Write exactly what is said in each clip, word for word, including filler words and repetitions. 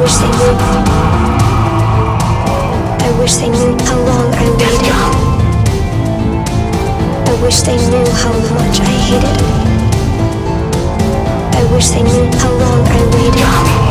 wish they knew. I wish they knew how long I waited. I wish they knew how much I hated. I wish they knew how long I waited.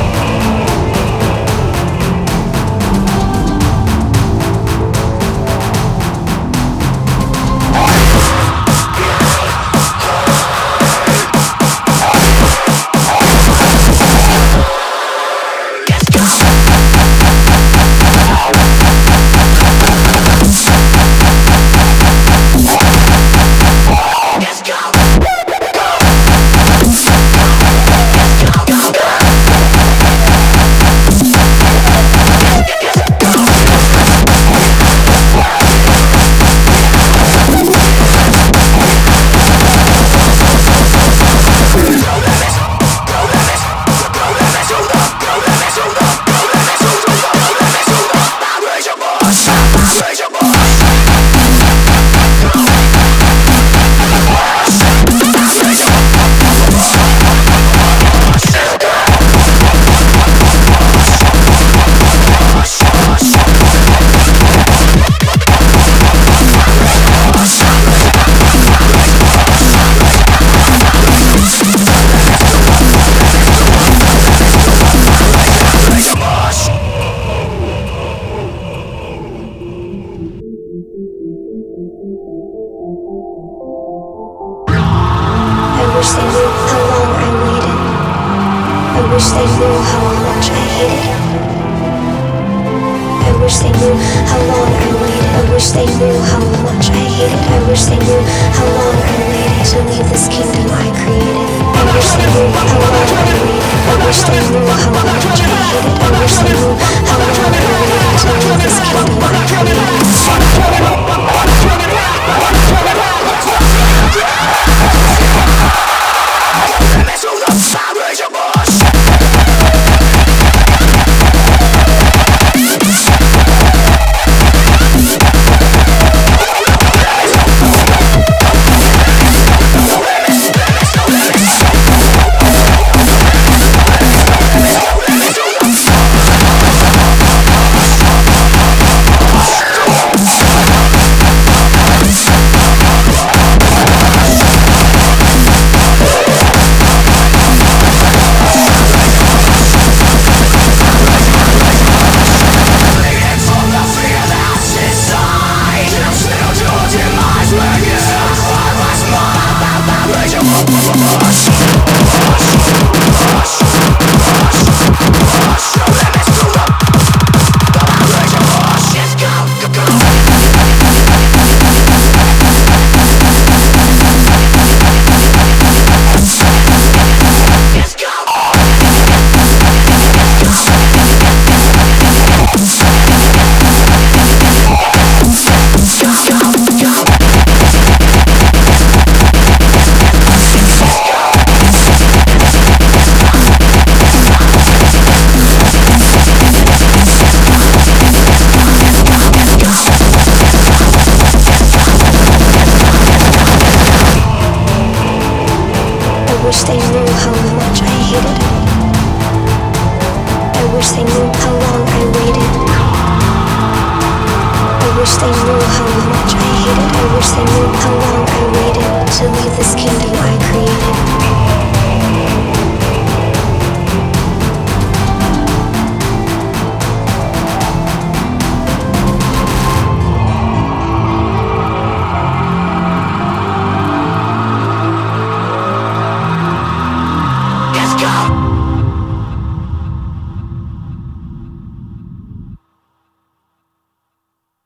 I wish they knew how long I waited. I wish they knew how much I hated. I wish they knew how long I waited. I wish they knew how much I hated. I wish they knew how long I waited to leave this kingdom I created. I wish they knew how long I waited. I wish they knew how much I hated. I wish they knew how long I waited to leave this kingdom I created. I wish they knew how much I hated. I wish they knew how long I waited. I wish they knew how much I hated. I wish they knew how long I waited to leave this kingdom I created.